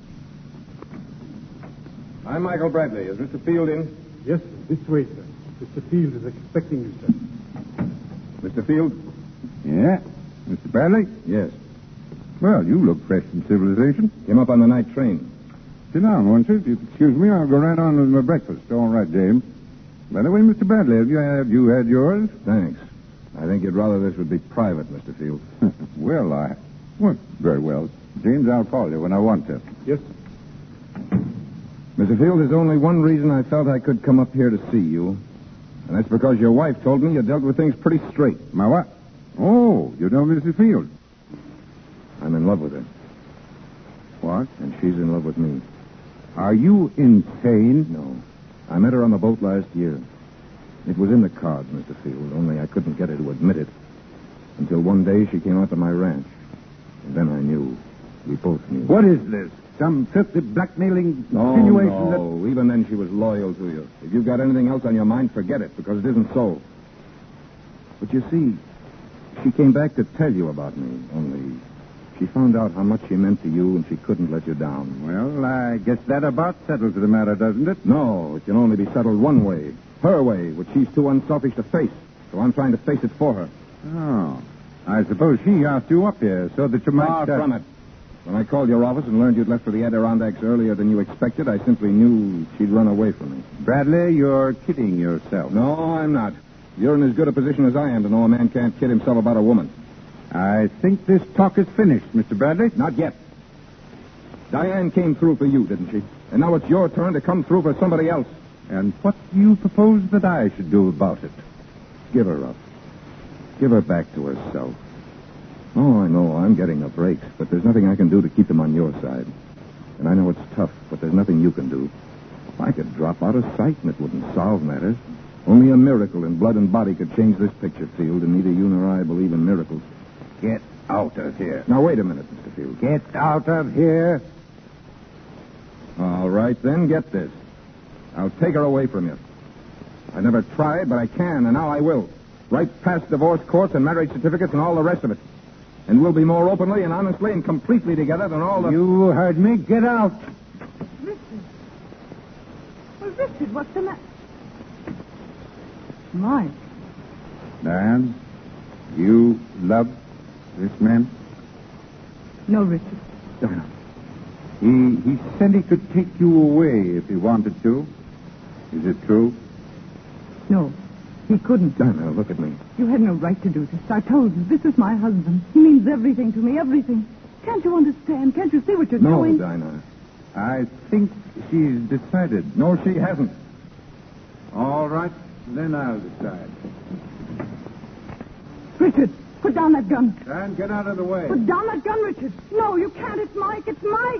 I'm Michael Bradley. Is Mister Field in? Yes, sir. This way, sir. Mister Field is expecting you, sir. Mister Field? Yeah? Mister Bradley? Yes. Well, you look fresh from civilization. Came up on the night train. Sit down, won't you? If you excuse me, I'll go right on with my breakfast. All right, James. By the way, Mister Bradley, have you, have you had yours? Thanks. I think you'd rather this would be private, Mister Field. Well, I... Well, very well. James, I'll call you when I want to. Yes. Mister Field, there's only one reason I felt I could come up here to see you. And that's because your wife told me you dealt with things pretty straight. My what? Oh, you know Mister Field. I'm in love with her. What? And she's in love with me. Are you insane? No. I met her on the boat last year. It was in the cards, Mister Field, only I couldn't get her to admit it. Until one day she came out to my ranch. And then I knew. We both knew. What is this? Some filthy blackmailing No, insinuation no. that... Even then she was loyal to you. If you've got anything else on your mind, forget it, because it isn't so. But you see, she came back to tell you about me, only she found out how much she meant to you and she couldn't let you down. Well, I guess that about settles the matter, doesn't it? No, it can only be settled one way. Her way, which she's too unselfish to face. So I'm trying to face it for her. Oh. I suppose she asked you up here so that you might... Far uh... from it. When I called your office and learned you'd left for the Adirondacks earlier than you expected, I simply knew she'd run away from me. Bradley, you're kidding yourself. No, I'm not. You're in as good a position as I am to know a man can't kid himself about a woman. I think this talk is finished, Mister Bradley. Not yet. Diane came through for you, didn't she? And now it's your turn to come through for somebody else. And what do you propose that I should do about it? Give her up. Give her back to herself. Oh, I know, I'm getting the breaks, but there's nothing I can do to keep them on your side. And I know it's tough, but there's nothing you can do. I could drop out of sight and it wouldn't solve matters. Only a miracle in blood and body could change this picture, Field, and neither you nor I believe in miracles. Get out of here. Now, wait a minute, Mister Field. Get out of here. All right, then, get this. I'll take her away from you. I never tried, but I can, and now I will. Right past divorce courts and marriage certificates and all the rest of it. And we'll be more openly and honestly and completely together than all the... You heard me. Get out. Richard. Well, Richard, what's the matter? Mike. Diane, you love this man? No, Richard. Diane. He, he said he could take you away if he wanted to. Is it true? No, he couldn't. Diana, look at me. You had no right to do this. I told you, this is my husband. He means everything to me, everything. Can't you understand? Can't you see what you're no, doing? No, Dinah. I think she's decided. No, she hasn't. All right, then I'll decide. Richard, put down that gun. Dan, get out of the way. Put down that gun, Richard. No, you can't. It's Mike. It's Mike.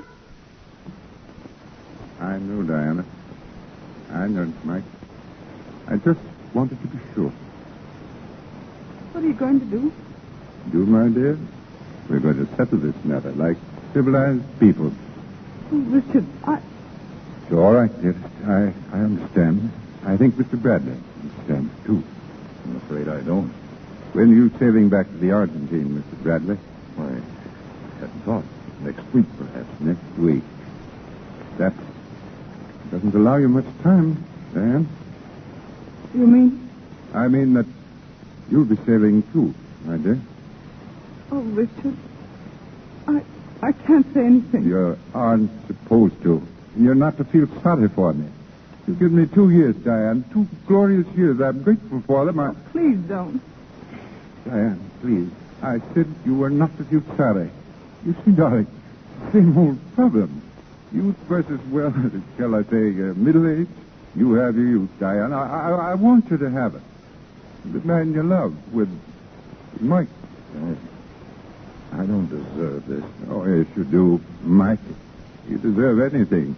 I know, Diana. I know, Mike. I just wanted to be sure. What are you going to do? Do, my dear? We're going to settle this matter like civilized people. Oh, Richard, I... It's all right, dearest. I, I understand. I think Mister Bradley understands, too. I'm afraid I don't. When are you sailing back to the Argentine, Mister Bradley? Why, I hadn't thought. Next week, perhaps. Next week. That doesn't allow you much time, Diane. You mean? I mean that you'll be sailing, too, my dear. Oh, Richard. I I can't say anything. You aren't supposed to. You're not to feel sorry for me. You've given me two years, Diane. Two glorious years. I'm grateful for them. I... Oh, please don't. Diane, please. I said you were not to feel sorry. You see, darling, same old problem. Youth versus, well, shall I say, uh, middle age. You have your youth, Diane. I, I, I want you to have it. The man you love with Mike. I, I don't deserve this. Oh, yes, you do, Mike. You deserve anything.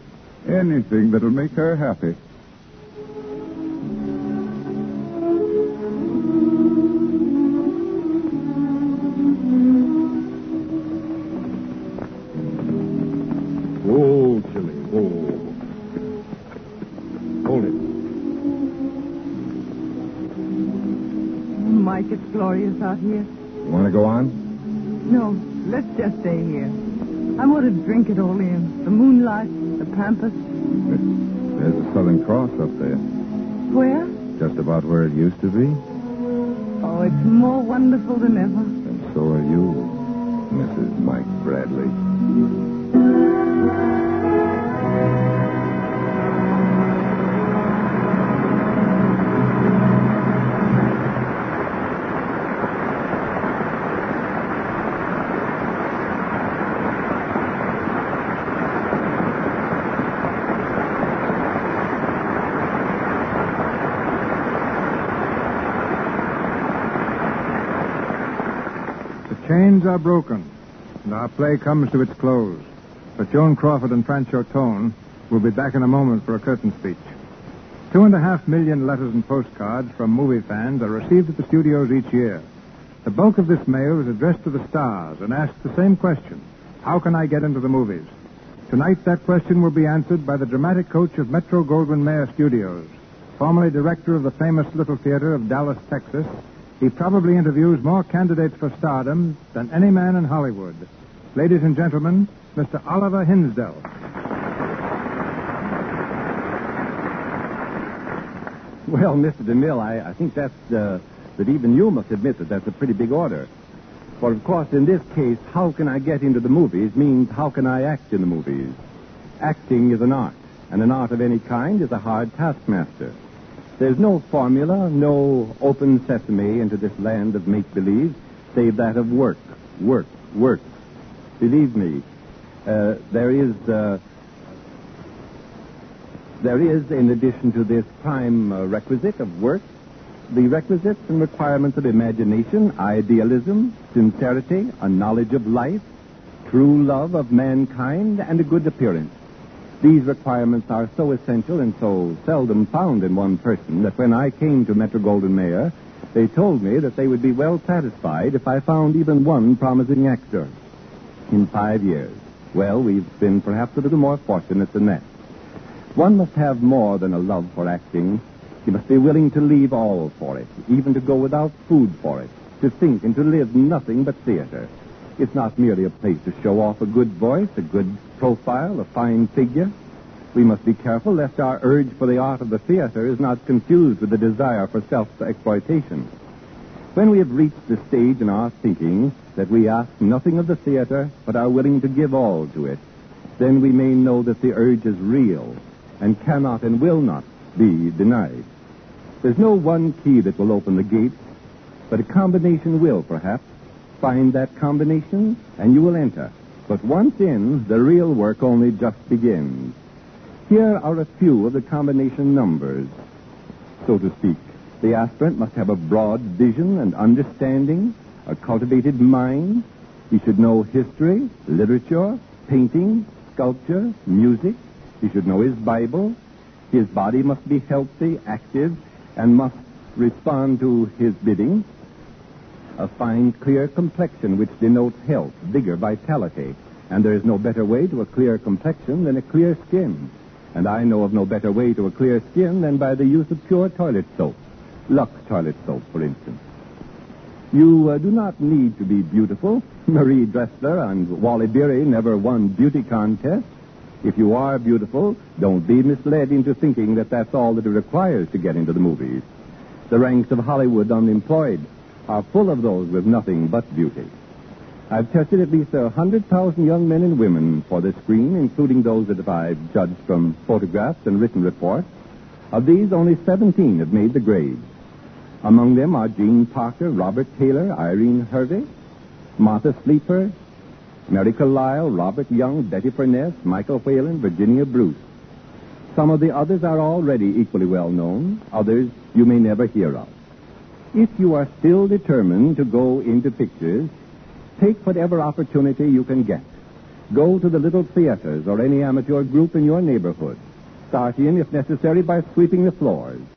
Anything that'll make her happy. glorious out here. You want to go on? No, let's just stay here. I want to drink it all in. The moonlight, the pampas. There's a Southern Cross up there. Where? Just about where it used to be. Oh, it's more wonderful than ever. And so are you, Missus Mike Bradley. Chains are broken, and our play comes to its close. But Joan Crawford and Francho Tone will be back in a moment for a curtain speech. Two and a half million letters and postcards from movie fans are received at the studios each year. The bulk of this mail is addressed to the stars and asks the same question: how can I get into the movies? Tonight, that question will be answered by the dramatic coach of Metro-Goldwyn-Mayer Studios, formerly director of the famous Little Theater of Dallas, Texas. He probably interviews more candidates for stardom than any man in Hollywood. Ladies and gentlemen, Mister Oliver Hinsdale. Well, Mister DeMille, I, I think that's, uh, that even you must admit that that's a pretty big order. For, of course, in this case, how can I get into the movies means how can I act in the movies. Acting is an art, and an art of any kind is a hard taskmaster. There's no formula, no open sesame into this land of make-believe, save that of work, work, work. Believe me, uh, there is, uh, there is, in addition to this prime uh, requisite of work, the requisites and requirements of imagination, idealism, sincerity, a knowledge of life, true love of mankind, and a good appearance. These requirements are so essential and so seldom found in one person that when I came to Metro-Goldwyn-Mayer, they told me that they would be well satisfied if I found even one promising actor in five years. Well, we've been perhaps a little more fortunate than that. One must have more than a love for acting. He must be willing to leave all for it, even to go without food for it, to think and to live nothing but theater. It's not merely a place to show off a good voice, a good profile, a fine figure. We must be careful lest our urge for the art of the theater is not confused with the desire for self-exploitation. When we have reached the stage in our thinking that we ask nothing of the theater but are willing to give all to it, then we may know that the urge is real and cannot and will not be denied. There's no one key that will open the gate, but a combination will, perhaps. Find that combination, and you will enter. But once in, the real work only just begins. Here are a few of the combination numbers, so to speak. The aspirant must have a broad vision and understanding, a cultivated mind. He should know history, literature, painting, sculpture, music. He should know his Bible. His body must be healthy, active, and must respond to his bidding. A fine, clear complexion which denotes health, vigor, vitality. And there is no better way to a clear complexion than a clear skin. And I know of no better way to a clear skin than by the use of pure toilet soap. Lux toilet soap, for instance. You uh, do not need to be beautiful. Marie Dressler and Wally Beery never won beauty contests. If you are beautiful, don't be misled into thinking that that's all that it requires to get into the movies. The ranks of Hollywood unemployed are full of those with nothing but beauty. I've tested at least a hundred thousand young men and women for the screen, including those that I've judged from photographs and written reports. Of these, only seventeen have made the grades. Among them are Jean Parker, Robert Taylor, Irene Hervey, Martha Sleeper, Mary Carlisle, Robert Young, Betty Furness, Michael Whalen, Virginia Bruce. Some of the others are already equally well known. Others you may never hear of. If you are still determined to go into pictures, take whatever opportunity you can get. Go to the little theaters or any amateur group in your neighborhood. Start in, if necessary, by sweeping the floors.